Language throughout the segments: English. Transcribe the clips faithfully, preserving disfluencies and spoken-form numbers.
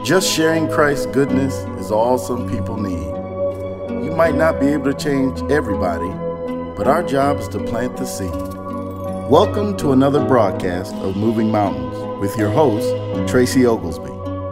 Just sharing Christ's goodness is all some people need. You might not be able to change everybody, but our job is to plant the seed. Welcome to another broadcast of Moving Mountains with your host, Tracy Oglesby.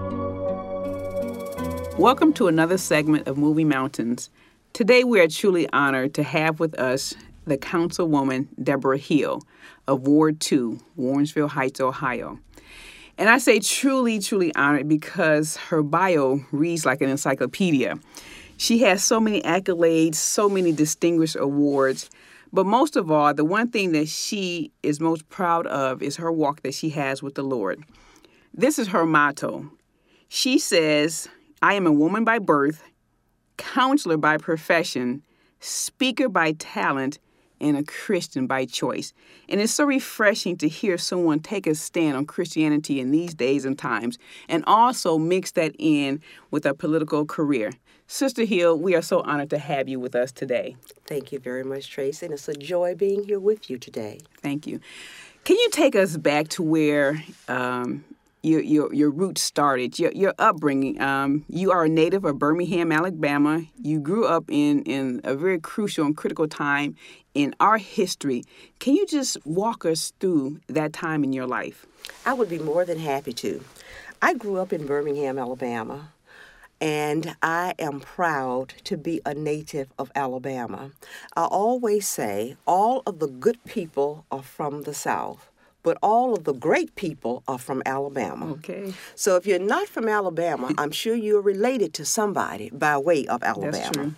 Welcome to another segment of Moving Mountains. Today we are truly honored to have with us the Councilwoman Deborah Hill of Ward two, Warrensville Heights, Ohio. And I say truly, truly honored because her bio reads like an encyclopedia. She has so many accolades, so many distinguished awards. But most of all, the one thing that she is most proud of is her walk that she has with the Lord. This is her motto. She says, "I am a woman by birth, counselor by profession, speaker by talent, and a Christian by choice." And it's so refreshing to hear someone take a stand on Christianity in these days and times, and also mix that in with a political career. Sister Hill, we are so honored to have you with us today. Thank you very much, Tracy, and it's a joy being here with you today. Thank you. Can you take us back to where um, your, your your roots started, your your upbringing? Um, you are a native of Birmingham, Alabama. You grew up in, in a very crucial and critical time in our history. Can you just walk us through that time in your life? I would be more than happy to. I grew up in Birmingham, Alabama, and I am proud to be a native of Alabama. I always say all of the good people are from the South, but all of the great people are from Alabama. Okay. So if you're not from Alabama, I'm sure you're related to somebody by way of Alabama. That's true.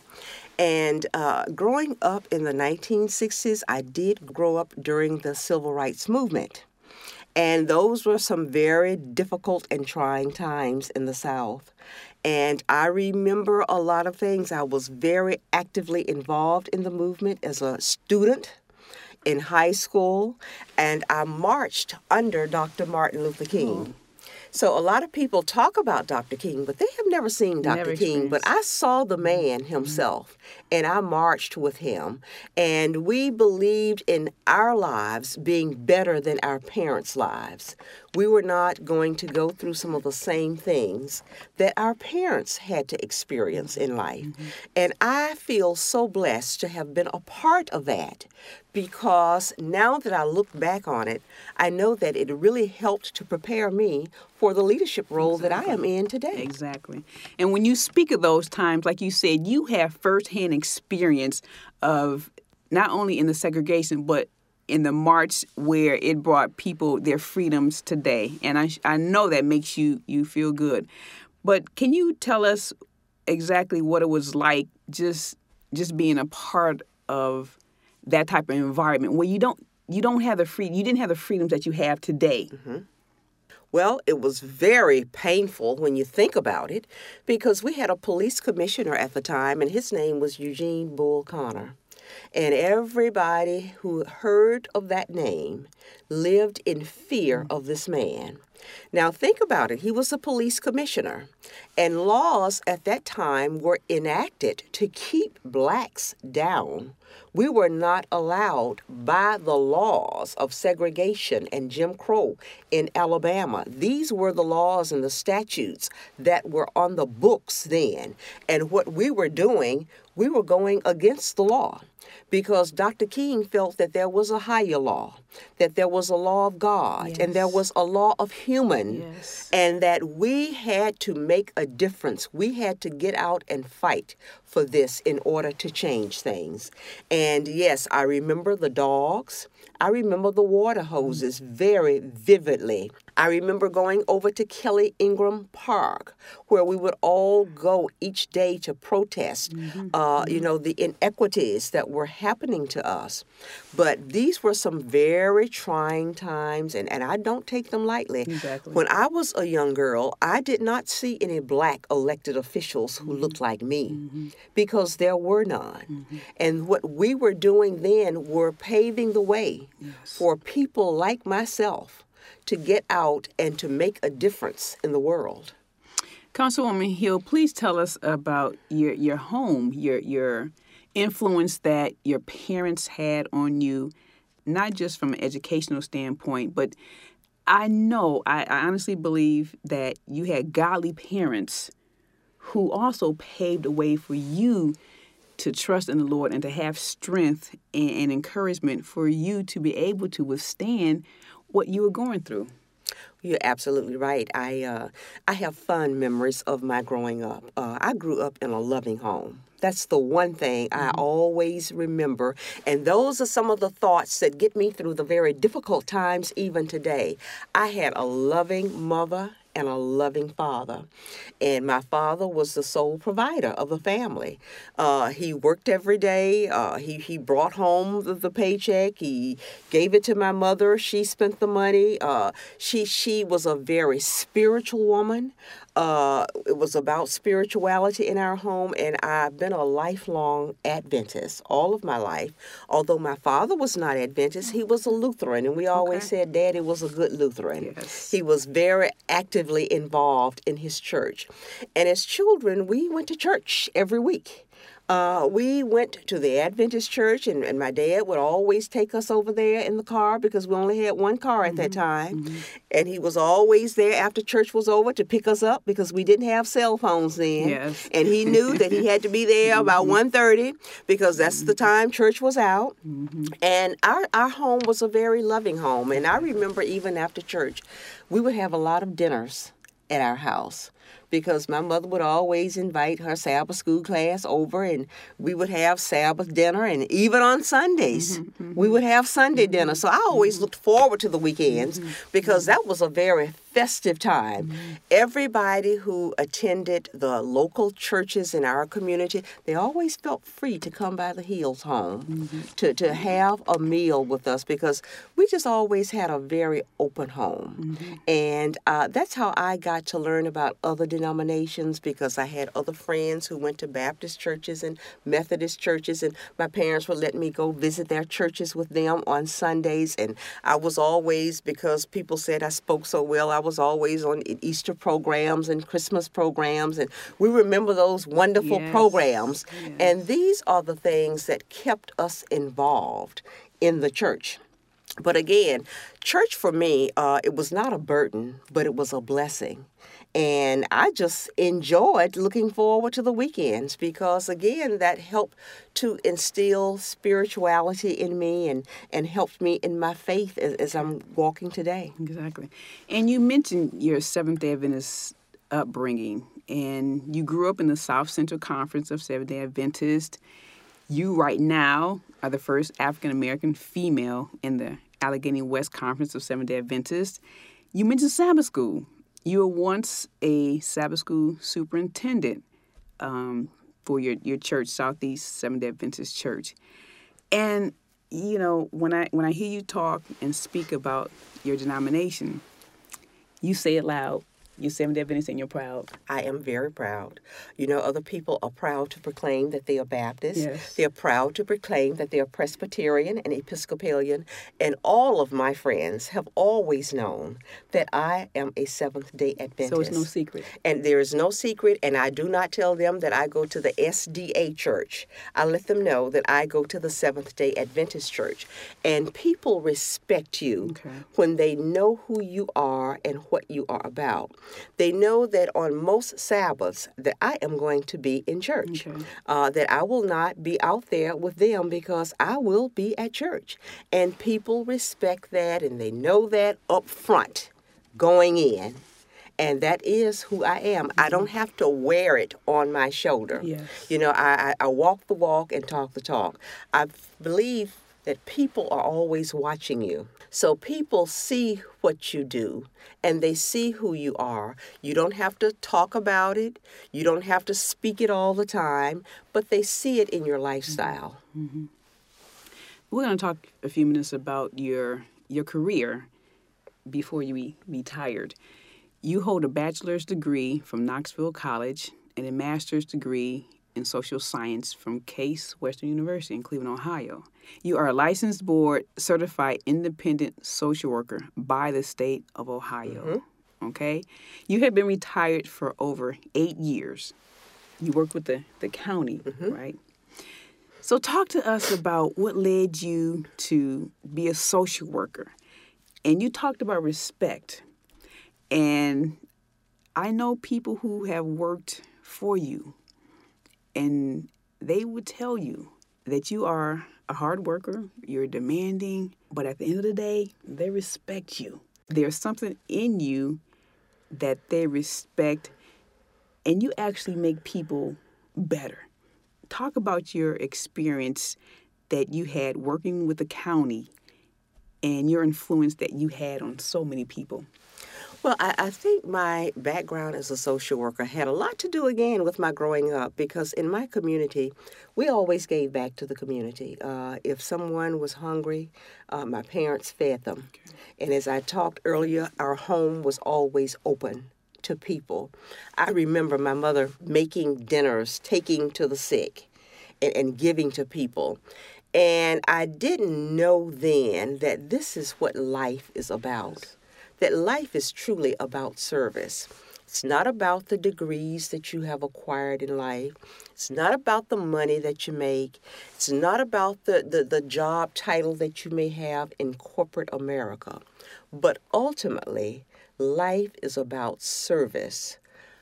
And uh, growing up in the nineteen sixties, I did grow up during the Civil Rights Movement. And those were some very difficult and trying times in the South. And I remember a lot of things. I was very actively involved in the movement as a student in high school, and I marched under Doctor Martin Luther King. Oh. So a lot of people talk about Doctor King, but they have never seen Doctor Never King. But I saw the man himself, and I marched with him. And we believed in our lives being better than our parents' lives. We were not going to go through some of the same things that our parents had to experience in life. Mm-hmm. And I feel so blessed to have been a part of that, because now that I look back on it, I know that it really helped to prepare me for the leadership role exactly. that I am in today. Exactly. And when you speak of those times, like you said, you have firsthand experience of not only in the segregation, but in the march where it brought people their freedoms today. And I I know that makes you, you feel good. But can you tell us exactly what it was like just just being a part of that type of environment where you don't you don't have the free you didn't have the freedoms that you have today? Mm-hmm. Well, it was very painful when you think about it, because we had a police commissioner at the time, and his name was Eugene Bull Connor. And everybody who heard of that name lived in fear of this man. Now, think about it. He was a police commissioner, and laws at that time were enacted to keep blacks down. We were not allowed by the laws of segregation and Jim Crow in Alabama. These were the laws and the statutes that were on the books then. And what we were doing, we were going against the law, because Doctor King felt that there was a higher law, that there was a law of God, yes. and there was a law of human, yes. and that we had to make a difference. We had to get out and fight for this in order to change things. And yes, I remember the dogs. I remember the water hoses very vividly. I remember going over to Kelly Ingram Park, where we would all go each day to protest, mm-hmm. uh, you know, the inequities that were happening to us. But these were some very trying times, and, and I don't take them lightly. Exactly. When I was a young girl, I did not see any black elected officials who mm-hmm. looked like me, mm-hmm. because there were none. Mm-hmm. And what we were doing then were paving the way yes. for people like myself to get out and to make a difference in the world. Councilwoman Hill, please tell us about your your home, your your influence that your parents had on you, not just from an educational standpoint, but I know, I, I honestly believe that you had godly parents who also paved the way for you to trust in the Lord and to have strength and, and encouragement for you to be able to withstand what you were going through. You're absolutely right. I uh, I have fond memories of my growing up. Uh, I grew up in a loving home. That's the one thing I always remember. And those are some of the thoughts that get me through the very difficult times even today. I had a loving mother and a loving father. And my father was the sole provider of the family. Uh, he worked every day. Uh, he, he brought home the, the paycheck. He gave it to my mother. She spent the money. Uh, she, she was a very spiritual woman. Uh, it was about spirituality in our home, and I've been a lifelong Adventist all of my life. Although my father was not Adventist, he was a Lutheran, and we always Okay. said Daddy was a good Lutheran. Yes. He was very actively involved in his church. And as children, we went to church every week. Uh, we went to the Adventist church, and, and my dad would always take us over there in the car because we only had one car at that time. Mm-hmm. And he was always there after church was over to pick us up because we didn't have cell phones then. Yes. And he knew that he had to be there about one thirty because that's the time church was out. Mm-hmm. And our, our home was a very loving home. And I remember even after church, we would have a lot of dinners at our house, because my mother would always invite her Sabbath school class over, and we would have Sabbath dinner, and even on Sundays, mm-hmm, mm-hmm. we would have Sunday mm-hmm. dinner. So I always mm-hmm. looked forward to the weekends mm-hmm. because that was a very festive time. Mm-hmm. Everybody who attended the local churches in our community, they always felt free to come by the Hills home mm-hmm. to, to have a meal with us because we just always had a very open home. Mm-hmm. And uh, that's how I got to learn about other denominations, because I had other friends who went to Baptist churches and Methodist churches, and my parents would let me go visit their churches with them on Sundays. And I was always, because people said I spoke so well, I was always on Easter programs and Christmas programs, and we remember those wonderful yes. programs. Yes. And these are the things that kept us involved in the church. But again, church for me, uh, it was not a burden, but it was a blessing. And I just enjoyed looking forward to the weekends because, again, that helped to instill spirituality in me and, and helped me in my faith as, as I'm walking today. Exactly. And you mentioned your Seventh-day Adventist upbringing, and you grew up in the South Central Conference of Seventh-day Adventists. You right now are the first African-American female in the Allegheny West Conference of Seventh-day Adventists. You mentioned Sabbath school. You were once a Sabbath school superintendent um, for your, your church, Southeast Seventh-day Adventist Church. And, you know, when I when I hear you talk and speak about your denomination, you say it loud. You're Seventh-day Adventist and you're proud. I am very proud. You know, other people are proud to proclaim that they are Baptist. Yes. They're proud to proclaim that they are Presbyterian and Episcopalian. And all of my friends have always known that I am a Seventh-day Adventist. So it's no secret. And there is no secret, and I do not tell them that I go to the S D A church. I let them know that I go to the Seventh-day Adventist church. And people respect you okay. when they know who you are and what you are about. They know that on most Sabbaths that I am going to be in church, okay. uh, that I will not be out there with them because I will be at church. And people respect that, and they know that up front going in. And that is who I am. Mm-hmm. I don't have to wear it on my shoulder. Yes. You know, I, I, I walk the walk and talk the talk. I believe that people are always watching you. So people see what you do, and they see who you are. You don't have to talk about it. You don't have to speak it all the time, but they see it in your lifestyle. Mm-hmm. We're going to talk a few minutes about your your career before you retired. You hold a bachelor's degree from Knoxville College and a master's degree in social science from Case Western University in Cleveland, Ohio. You are a licensed board certified independent social worker by the state of Ohio. Mm-hmm. Okay? You have been retired for over eight years. You work with the, the county, mm-hmm. right? So talk to us about what led you to be a social worker. And you talked about respect. And I know people who have worked for you, and they would tell you that you are a hard worker, you're demanding, but at the end of the day, they respect you. There's something in you that they respect, and you actually make people better. Talk about your experience that you had working with the county and your influence that you had on so many people. Well, I, I think my background as a social worker had a lot to do, again, with my growing up, because in my community, we always gave back to the community. Uh, if someone was hungry, uh, my parents fed them. Okay. And as I talked earlier, our home was always open to people. I remember my mother making dinners, taking to the sick, and, and giving to people. And I didn't know then that this is what life is about. That life is truly about service. It's not about the degrees that you have acquired in life. It's not about the money that you make. It's not about the, the, the job title that you may have in corporate America. But ultimately, life is about service,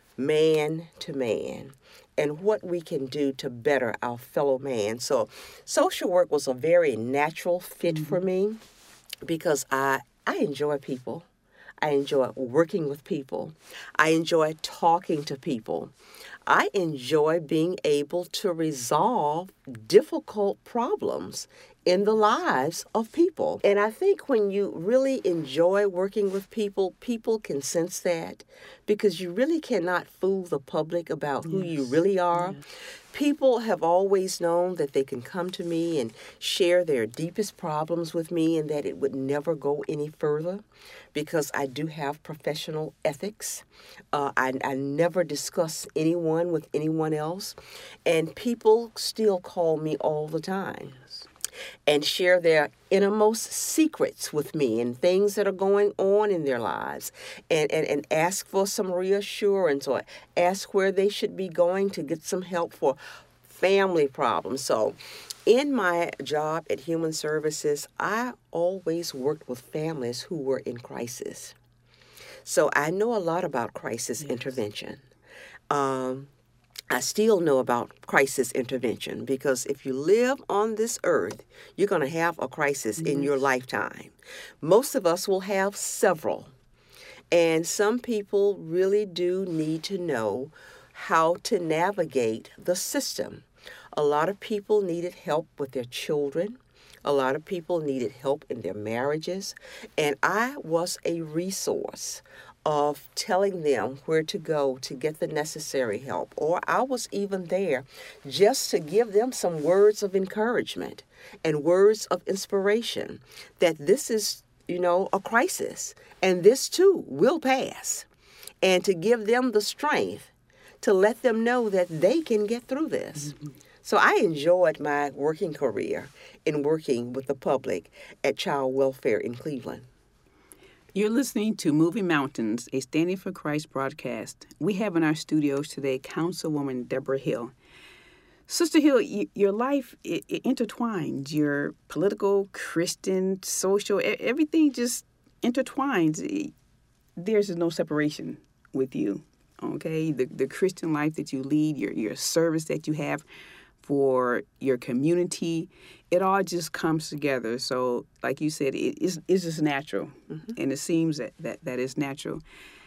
man to man, and what we can do to better our fellow man. So social work was a very natural fit mm-hmm. for me because I, I enjoy people. I enjoy working with people. I enjoy talking to people. I enjoy being able to resolve difficult problems in the lives of people. And I think when you really enjoy working with people, people can sense that, because you really cannot fool the public about who yes. you really are. Yes. People have always known that they can come to me and share their deepest problems with me, and that it would never go any further, because I do have professional ethics. Uh, I, I never discuss anyone with anyone else. And people still call me all the time and share their innermost secrets with me and things that are going on in their lives, and, and, and ask for some reassurance or ask where they should be going to get some help for family problems. So in my job at Human Services, I always worked with families who were in crisis. So I know a lot about crisis yes. intervention. Um, I still know about crisis intervention, because if you live on this earth, you're going to have a crisis mm-hmm. in your lifetime. Most of us will have several. And some people really do need to know how to navigate the system. A lot of people needed help with their children. A lot of people needed help in their marriages. And I was a resource of telling them where to go to get the necessary help. Or I was even there just to give them some words of encouragement and words of inspiration that this is, you know, a crisis, and this too will pass. And to give them the strength to let them know that they can get through this. Mm-hmm. So I enjoyed my working career in working with the public at Child Welfare in Cleveland. You're listening to Moving Mountains, a Standing for Christ broadcast. We have in our studios today Councilwoman Deborah Hill. Sister Hill, y- your life, it, it intertwines. Your political, Christian, social, everything just intertwines. There's no separation with you, okay? The the Christian life that you lead, your your service that you have for your community, it all just comes together. So, like you said, it is it's just natural, mm-hmm. and it seems that, that, that is natural.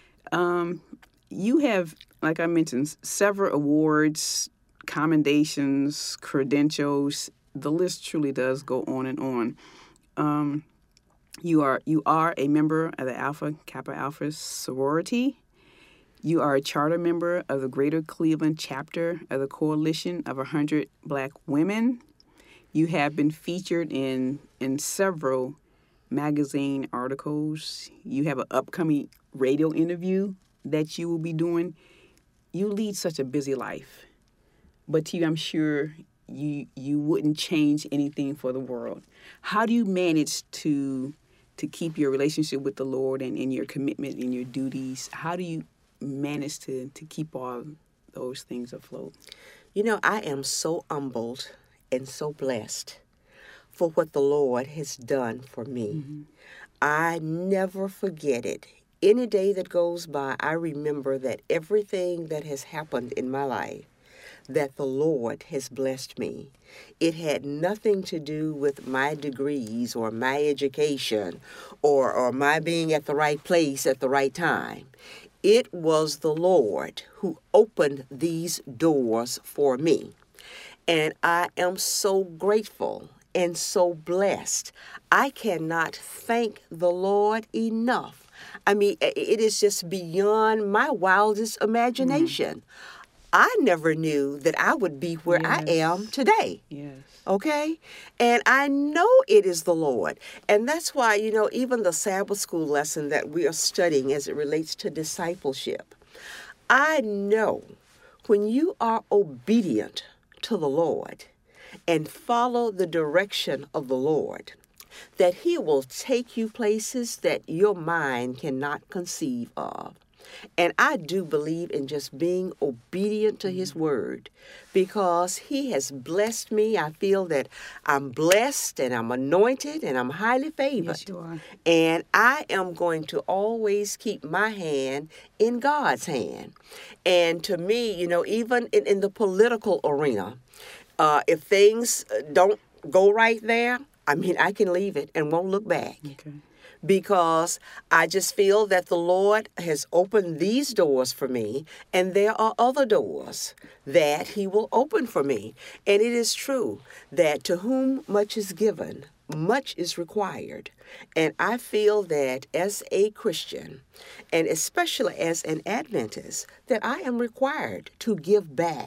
Um, you have, like I mentioned, several awards, commendations, credentials. The list truly does go on and on. Um, you are you are a member of the Alpha Kappa Alpha sorority. You are a charter member of the Greater Cleveland chapter of the Coalition of one hundred Black Women. You have been featured in, in several magazine articles. You have an upcoming radio interview that you will be doing. You lead such a busy life. But to you, I'm sure you you wouldn't change anything for the world. How do you manage to to keep your relationship with the Lord and, and your commitment and your duties? How do you manage to, to keep all those things afloat? You know, I am so humbled and so blessed for what the Lord has done for me. Mm-hmm. I never forget it. Any day that goes by, I remember that everything that has happened in my life, that the Lord has blessed me. It had nothing to do with my degrees or my education or, or my being at the right place at the right time. It was the Lord who opened these doors for me. And I am so grateful and so blessed. I cannot thank the Lord enough. I mean, it is just beyond my wildest imagination. Mm. I never knew that I would be where yes. I am today. Yes. Okay? And I know it is the Lord. And that's why, you know, even the Sabbath school lesson that we are studying as it relates to discipleship, I know when you are obedient to the Lord and follow the direction of the Lord, that He will take you places that your mind cannot conceive of. And I do believe in just being obedient to His word because He has blessed me. I feel that I'm blessed and I'm anointed and I'm highly favored. Yes, you are. And I am going to always keep my hand in God's hand. And to me, you know, even in, in the political arena, uh, if things don't go right there, I mean, I can leave it and won't look back. Okay. Because I just feel that the Lord has opened these doors for me, and there are other doors that He will open for me. And it is true that to whom much is given, much is required. And I feel that as a Christian, and especially as an Adventist, that I am required to give back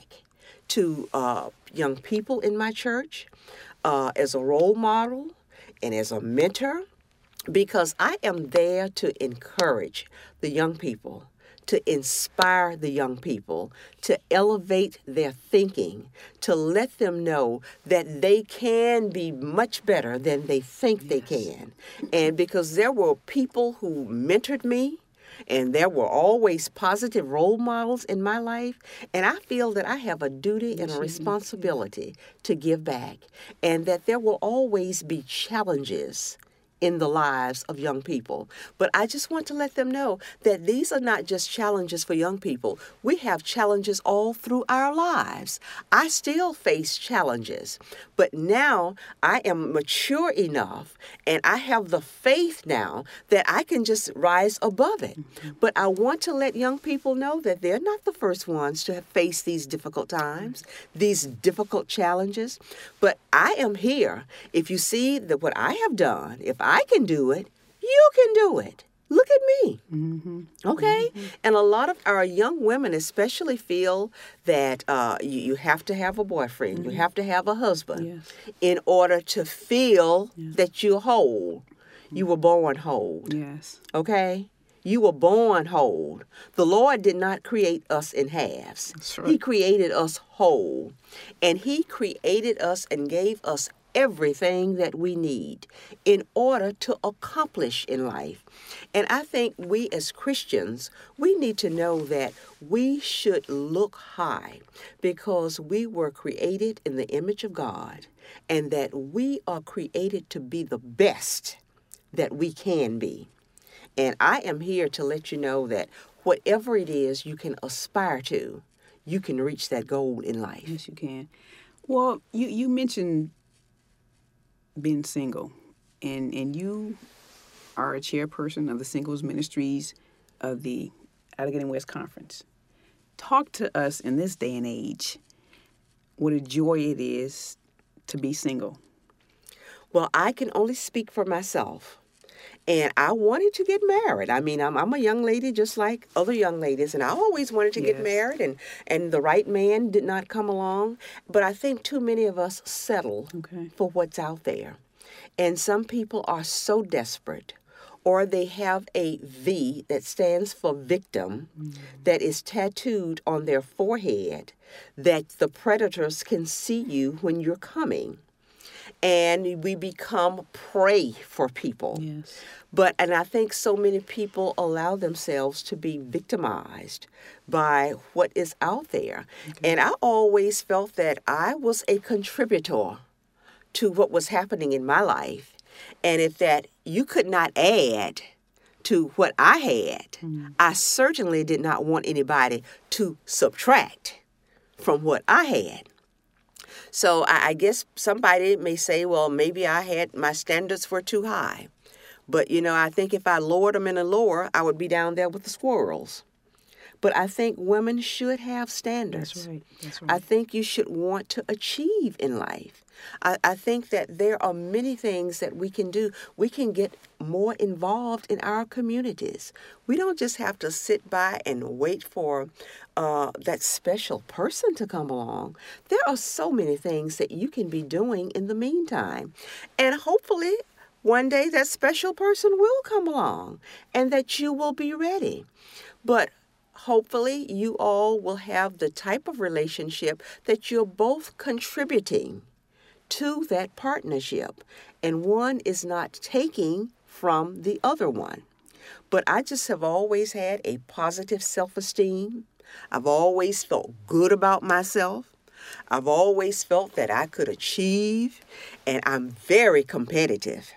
to uh, young people in my church uh, as a role model and as a mentor, because I am there to encourage the young people, to inspire the young people, to elevate their thinking, to let them know that they can be much better than they think yes. they can. And because there were people who mentored me, and there were always positive role models in my life, and I feel that I have a duty and a responsibility to give back, and that there will always be challenges in the lives of young people. But I just want to let them know that these are not just challenges for young people. We have challenges all through our lives. I still face challenges, but now I am mature enough and I have the faith now that I can just rise above it. Mm-hmm. But I want to let young people know that they're not the first ones to have faced these difficult times, mm-hmm. these difficult challenges. But I am here. If you see that what I have done, if I can do it, you can do it. Look at me. Mm-hmm. Okay? Mm-hmm. And a lot of our young women especially feel that uh, you, you have to have a boyfriend, mm-hmm. you have to have a husband yes. in order to feel yes. that you're whole. You were born whole. Yes. Okay? You were born whole. The Lord did not create us in halves. That's right. He created us whole. And He created us and gave us everything that we need in order to accomplish in life. And I think we as Christians, we need to know that we should look high because we were created in the image of God and that we are created to be the best that we can be. And I am here to let you know that whatever it is you can aspire to, you can reach that goal in life. Yes, you can. Well, you, you mentioned being single, and, and you are a chairperson of the Singles Ministries of the Allegheny West Conference. Talk to us in this day and age what a joy it is to be single. Well, I can only speak for myself. And I wanted to get married. I mean, I'm I'm a young lady just like other young ladies, and I always wanted to yes. get married, and, and the right man did not come along. But I think too many of us settle okay. for what's out there. And some people are so desperate, or they have a V that stands for victim mm-hmm. that is tattooed on their forehead, that the predators can see you when you're coming. And we become prey for people. Yes. But, and I think so many people allow themselves to be victimized by what is out there. Okay. And I always felt that I was a contributor to what was happening in my life. And if that you could not add to what I had, mm-hmm. I certainly did not want anybody to subtract from what I had. So I, I guess somebody may say, well, maybe I had my standards were too high. But, you know, I think if I lowered them any lower, I would be down there with the squirrels. But I think women should have standards. That's right. That's right. I think you should want to achieve in life. I, I think that there are many things that we can do. We can get more involved in our communities. We don't just have to sit by and wait for uh, that special person to come along. There are so many things that you can be doing in the meantime. And hopefully one day that special person will come along and that you will be ready. But hopefully you all will have the type of relationship that you're both contributing to that partnership, and one is not taking from the other one. But I just have always had a positive self-esteem. I've always felt good about myself. I've always felt that I could achieve, and I'm very competitive.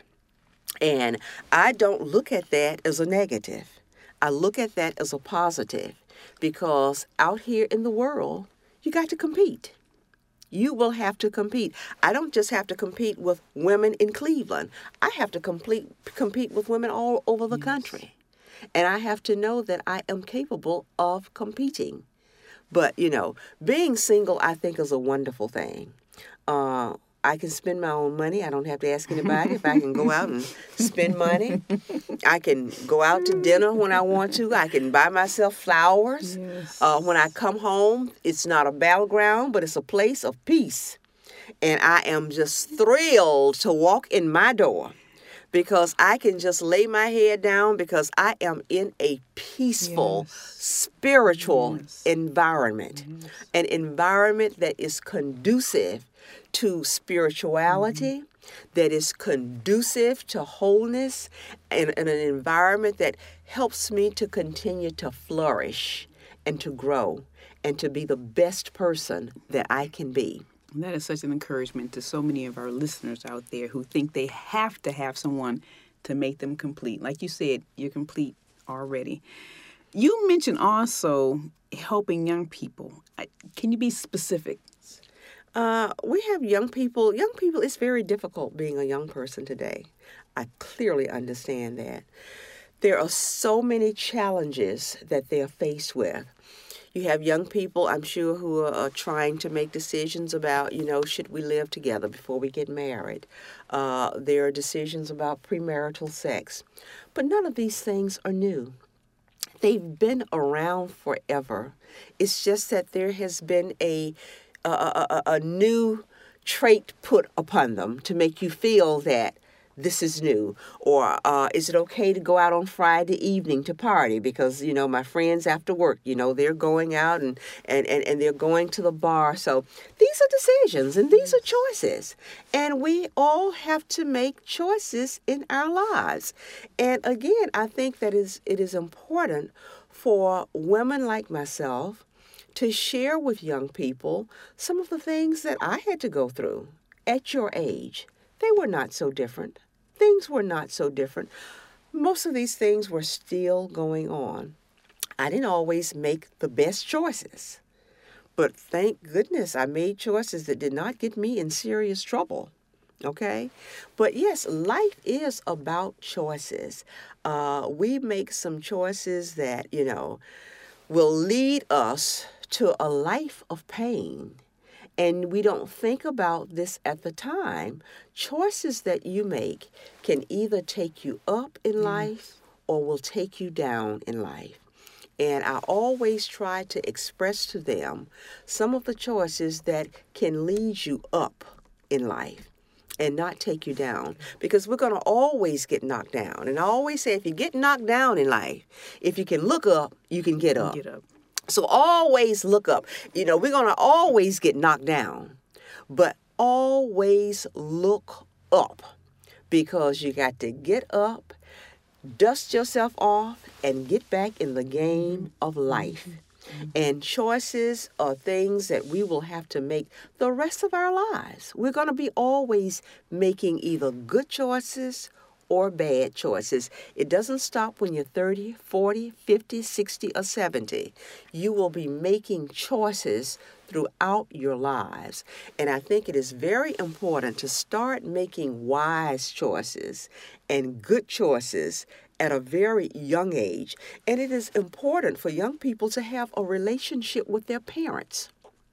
And I don't look at that as a negative. I look at that as a positive, because out here in the world, you got to compete. You will have to compete. I don't just have to compete with women in Cleveland. I have to complete, compete with women all over the yes. country. And I have to know that I am capable of competing. But, you know, being single, I think, is a wonderful thing. Uh, I can spend my own money. I don't have to ask anybody if I can go out and spend money. I can go out to dinner when I want to. I can buy myself flowers. Yes. Uh, when I come home, it's not a battleground, but it's a place of peace. And I am just thrilled to walk in my door because I can just lay my head down because I am in a peaceful, yes. spiritual yes. environment, yes. an environment that is conducive to spirituality, mm-hmm. that is conducive to wholeness, and, and an environment that helps me to continue to flourish and to grow and to be the best person that I can be. And that is such an encouragement to so many of our listeners out there who think they have to have someone to make them complete. Like you said, you're complete already. You mentioned also helping young people. Can you be specific? Uh, we have young people. Young people, it's very difficult being a young person today. I clearly understand that. There are so many challenges that they're faced with. You have young people, I'm sure, who are, are trying to make decisions about, you know, should we live together before we get married? Uh, there are decisions about premarital sex. But none of these things are new. They've been around forever. It's just that there has been a A, a, a new trait put upon them to make you feel that this is new. Or uh, is it okay to go out on Friday evening to party? Because, you know, my friends after work, you know, they're going out and, and, and, and they're going to the bar. So these are decisions and these are choices. And we all have to make choices in our lives. And again, I think that is it is important for women like myself to share with young people some of the things that I had to go through at your age. They were not so different. Things were not so different. Most of these things were still going on. I didn't always make the best choices, but thank goodness I made choices that did not get me in serious trouble. Okay? But yes, life is about choices. Uh, we make some choices that, you know, will lead us to a life of pain. And we don't think about this at the time. Choices that you make can either take you up in life or will take you down in life. And I always try to express to them some of the choices that can lead you up in life and not take you down. Because we're going to always get knocked down. And I always say, if you get knocked down in life, if you can look up, you can get up. Get up. So always look up. You know, we're going to always get knocked down, but always look up, because you got to get up, dust yourself off, and get back in the game of life. Mm-hmm. And choices are things that we will have to make the rest of our lives. We're going to be always making either good choices or bad choices. It doesn't stop when you're thirty, forty, fifty, sixty, or seventy. You will be making choices throughout your lives. And I think it is very important to start making wise choices and good choices at a very young age. And it is important for young people to have a relationship with their parents.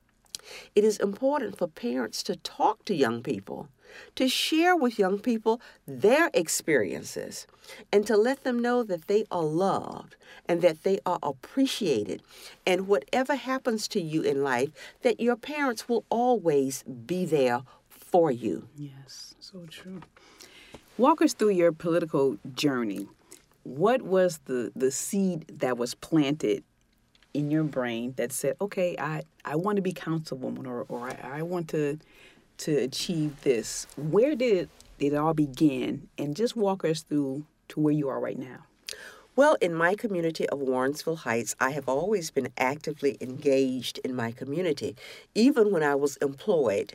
It is important for parents to talk to young people, to share with young people their experiences, and to let them know that they are loved and that they are appreciated. And whatever happens to you in life, that your parents will always be there for you. Yes, so true. Walk us through your political journey. What was the, the seed that was planted in your brain that said, okay, I, I want to be councilwoman, or, or I, I want to to achieve this? Where did it, it all begin? And just walk us through to where you are right now. Well, in my community of Warrensville Heights, I have always been actively engaged in my community. Even when I was employed,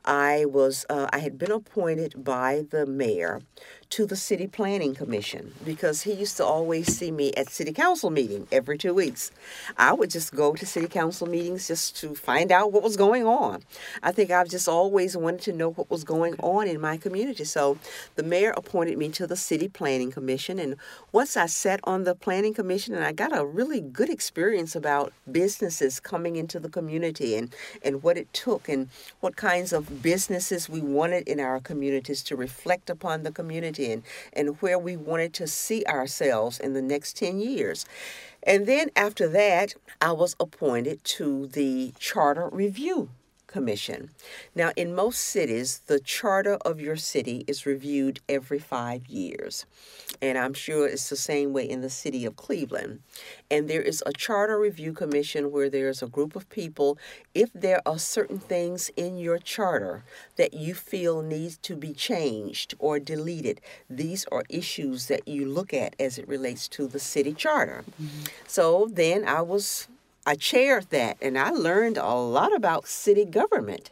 I was uh, I had been appointed by the mayor to the City Planning Commission because he used to always see me at City Council meeting every two weeks. I would just go to City Council meetings just to find out what was going on. I think I've just always wanted to know what was going on in my community. So the mayor appointed me to the City Planning Commission, and once I sat on the Planning Commission, and I got a really good experience about businesses coming into the community and, and what it took and what kinds of businesses we wanted in our communities to reflect upon the community and, and where we wanted to see ourselves in the next ten years. And then after that, I was appointed to the Charter Review Commission. Now, in most cities, the charter of your city is reviewed every five years. And I'm sure it's the same way in the city of Cleveland. And there is a charter review commission where there's a group of people. If there are certain things in your charter that you feel needs to be changed or deleted, these are issues that you look at as it relates to the city charter. Mm-hmm. So then I was I chaired that, and I learned a lot about city government.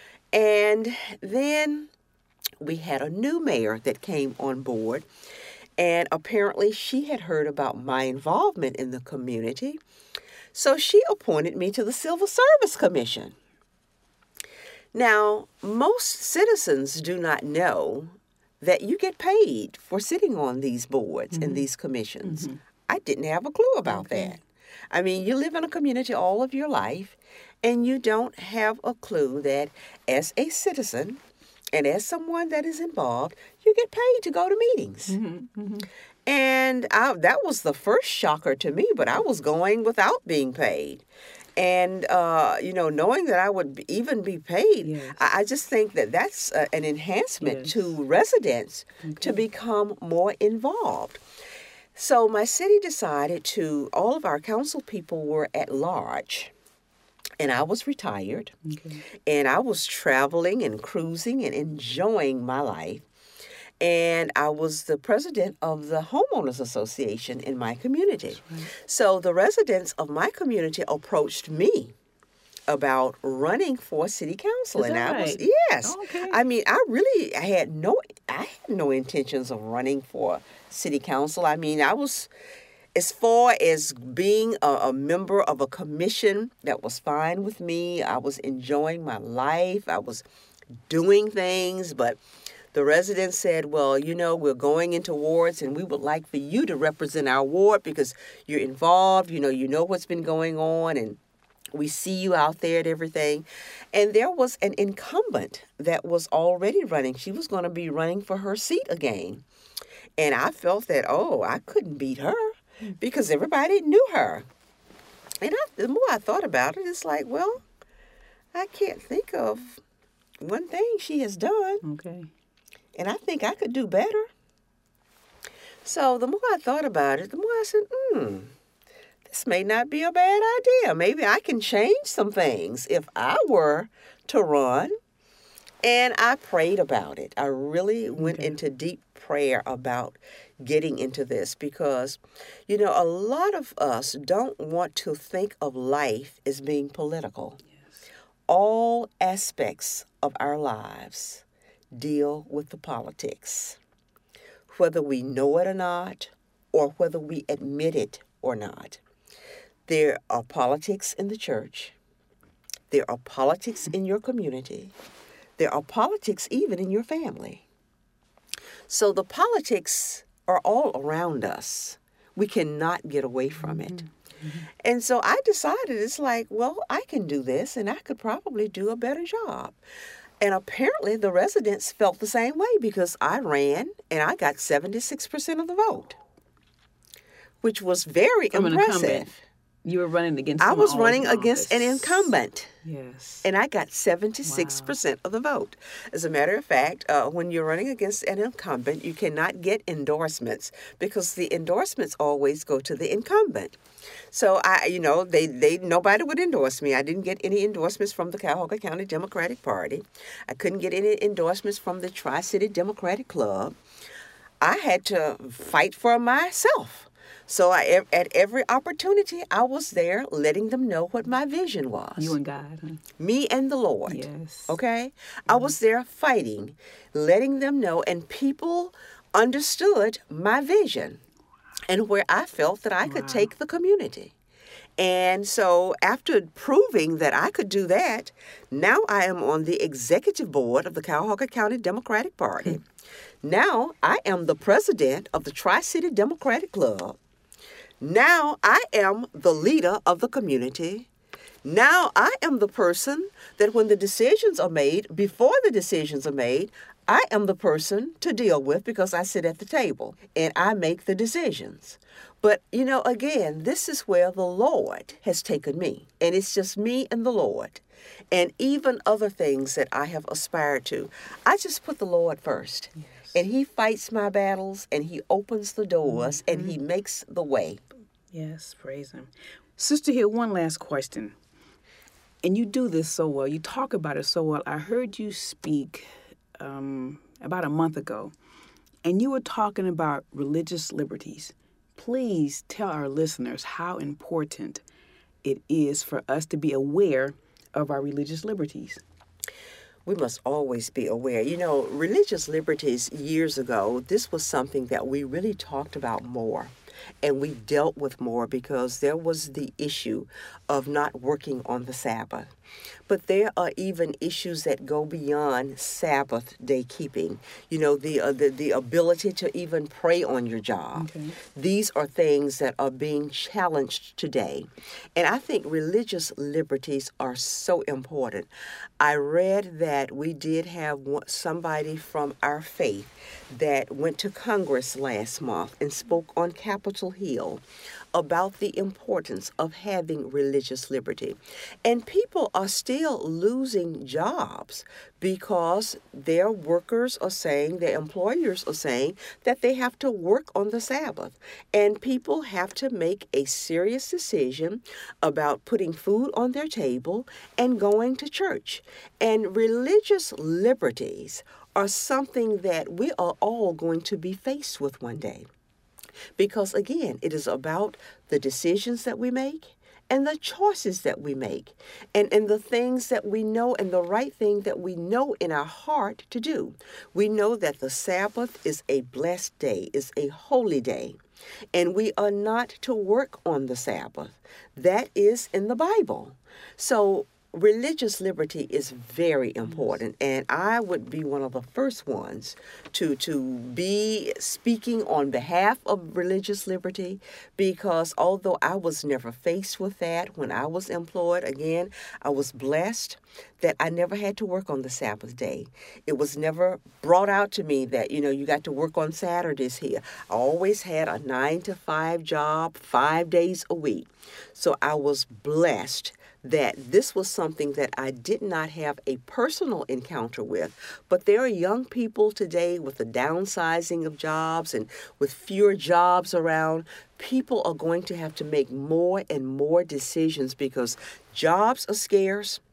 And then we had a new mayor that came on board, and apparently she had heard about my involvement in the community. So she appointed me to the Civil Service Commission. Now, most citizens do not know that you get paid for sitting on these boards mm-hmm. and these commissions. Mm-hmm. I didn't have a clue about okay. that. I mean, you live in a community all of your life, and you don't have a clue that as a citizen and as someone that is involved, you get paid to go to meetings. Mm-hmm, mm-hmm. And I, that was the first shocker to me, but I was going without being paid. And, uh, you know, knowing that I would even be paid, yes. I, I just think that that's uh, an enhancement yes. to residents okay. to become more involved. So my city decided to, all of our council people were at large, and I was retired, okay. and I was traveling and cruising and enjoying my life, and I was the president of the Homeowners Association in my community. Right. So the residents of my community approached me about running for city council. Is and that I was right? yes. Oh, okay. I mean, I really I had no I had no intentions of running for city council. I mean, I was as far as being a, a member of a commission, that was fine with me. I was enjoying my life. I was doing things, but the residents said, well, you know, we're going into wards and we would like for you to represent our ward because you're involved, you know, you know what's been going on, and we see you out there and everything. And there was an incumbent that was already running. She was going to be running for her seat again. And I felt that, oh, I couldn't beat her because everybody knew her. And I, the more I thought about it, it's like, well, I can't think of one thing she has done. Okay. And I think I could do better. So the more I thought about it, the more I said, hmm. this may not be a bad idea. Maybe I can change some things if I were to run. And I prayed about it. I really went Okay. into deep prayer about getting into this because, you know, a lot of us don't want to think of life as being political. All aspects of our lives deal with the politics, whether we know it or not, or whether we admit it or not. There are politics in the church. There are politics in your community. There are politics even in your family. So the politics are all around us. We cannot get away from it. Mm-hmm. And so I decided, it's like, well, I can do this, and I could probably do a better job. And apparently the residents felt the same way because I ran, and I got seventy-six percent of the vote, which was very From an impressive. incumbent. You were running against I someone was running always in against an office. incumbent. Yes. And I got seventy-six percent of the vote. As a matter of fact, uh, when you're running against an incumbent, you cannot get endorsements because the endorsements always go to the incumbent. So I, you know, they, they nobody would endorse me. I didn't get any endorsements from the Cuyahoga County Democratic Party. I couldn't get any endorsements from the Tri-City Democratic Club. I had to fight for myself. So I, at every opportunity, I was there letting them know what my vision was. You and God. Huh? Me and the Lord. Yes. Okay? I was there fighting, letting them know, and people understood my vision and where I felt that I could Wow. take the community. And so after proving that I could do that, now I am on the executive board of the Cuyahoga County Democratic Party. Now I am the president of the Tri-City Democratic Club. Now I am the leader of the community. Now I am the person that when the decisions are made, before the decisions are made, I am the person to deal with because I sit at the table and I make the decisions. But, you know, again, this is where the Lord has taken me. And it's just me and the Lord. And even other things that I have aspired to. I just put the Lord first. Yes. And he fights my battles and he opens the doors mm-hmm. and he makes the way. Yes, praise him. Sister Hill, one last question. And you do this so well. You talk about it so well. I heard you speak um, about a month ago, and you were talking about religious liberties. Please tell our listeners how important it is for us to be aware of our religious liberties. We must always be aware. You know, religious liberties years ago, this was something that we really talked about more. And we dealt with more because there was the issue of not working on the Sabbath. But there are even issues that go beyond Sabbath day keeping. You know, the uh, the, the ability to even pray on your job. Okay. These are things that are being challenged today. And I think religious liberties are so important. I read that we did have somebody from our faith that went to Congress last month and spoke on Capitol Hill about the importance of having religious liberty. And people are still losing jobs because their workers are saying, their employers are saying that they have to work on the Sabbath. And people have to make a serious decision about putting food on their table and going to church. And religious liberties are something that we are all going to be faced with one day. Because, again, it is about the decisions that we make and the choices that we make and, and the things that we know and the right thing that we know in our heart to do. We know that the Sabbath is a blessed day, is a holy day, and we are not to work on the Sabbath. That is in the Bible. So religious liberty is very important, and I would be one of the first ones to to be speaking on behalf of religious liberty, because although I was never faced with that when I was employed, again, I was blessed that I never had to work on the Sabbath day. It was never brought out to me that, you know, you got to work on Saturdays here. I always had a nine to five job, five days a week. So I was blessed that this was something that I did not have a personal encounter with. But there are young people today with the downsizing of jobs and with fewer jobs around. People are going to have to make more and more decisions because jobs are scarce.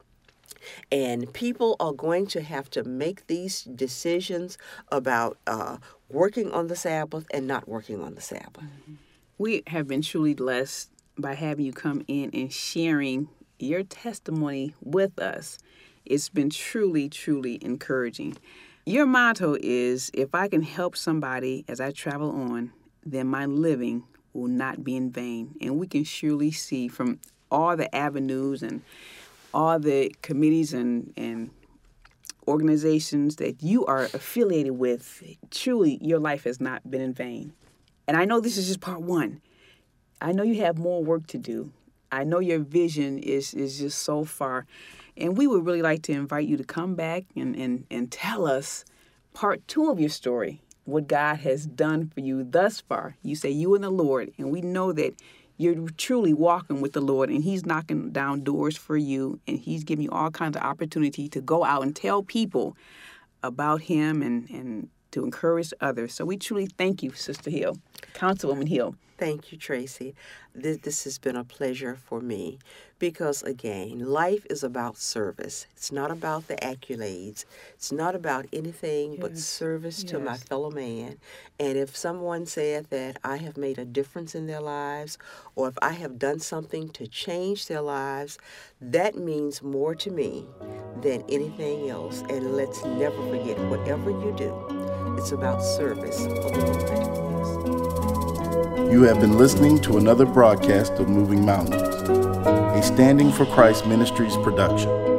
And people are going to have to make these decisions about uh, working on the Sabbath and not working on the Sabbath. We have been truly blessed by having you come in and sharing your testimony with us. It's been truly, truly encouraging. Your motto is, if I can help somebody as I travel on, then my living will not be in vain. And we can surely see from all the avenues and all the committees and, and organizations that you are affiliated with, truly your life has not been in vain. And I know this is just part one. I know you have more work to do. I know your vision is, is just so far. And we would really like to invite you to come back and, and, and tell us part two of your story, what God has done for you thus far. You say you and the Lord, and we know that you're truly walking with the Lord, and he's knocking down doors for you, and he's giving you all kinds of opportunity to go out and tell people about him and, and to encourage others. So we truly thank you, Sister Hill, Councilwoman Hill. Thank you, Tracy. This, this has been a pleasure for me because, again, life is about service. It's not about the accolades. It's not about anything yes. but service yes. to my fellow man. And if someone said that I have made a difference in their lives or if I have done something to change their lives, that means more to me than anything else. And let's never forget, whatever you do, it's about service for the Lord. You have been listening to another broadcast of Moving Mountains, a Standing for Christ Ministries production.